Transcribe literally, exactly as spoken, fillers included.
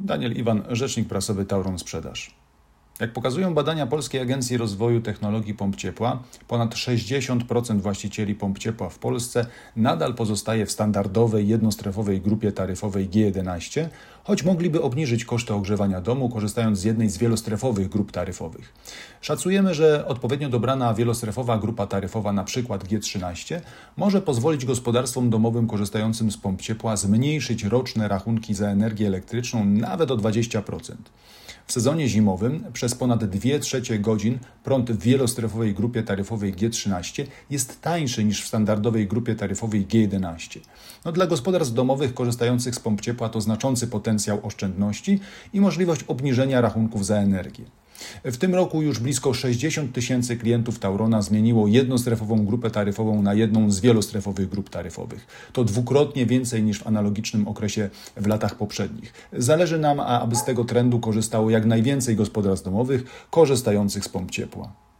Daniel Iwan, rzecznik prasowy Tauron Sprzedaż. Jak pokazują badania Polskiej Agencji Rozwoju Technologii Pomp Ciepła, ponad sześćdziesiąt procent właścicieli pomp ciepła w Polsce nadal pozostaje w standardowej, jednostrefowej grupie taryfowej G jedenaście, choć mogliby obniżyć koszty ogrzewania domu, korzystając z jednej z wielostrefowych grup taryfowych. Szacujemy, że odpowiednio dobrana wielostrefowa grupa taryfowa, np. G trzynaście, może pozwolić gospodarstwom domowym korzystającym z pomp ciepła zmniejszyć roczne rachunki za energię elektryczną nawet o dwadzieścia procent. W sezonie zimowym przez ponad dwie trzecie godzin prąd w wielostrefowej grupie taryfowej G trzynaście jest tańszy niż w standardowej grupie taryfowej G jedenaście. No, dla gospodarstw domowych korzystających z pomp ciepła to znaczący potencjał oszczędności i możliwość obniżenia rachunków za energię. W tym roku już blisko sześćdziesiąt tysięcy klientów Taurona zmieniło jednostrefową grupę taryfową na jedną z wielostrefowych grup taryfowych. To dwukrotnie więcej niż w analogicznym okresie w latach poprzednich. Zależy nam, aby z tego trendu korzystało jak najwięcej gospodarstw domowych korzystających z pomp ciepła.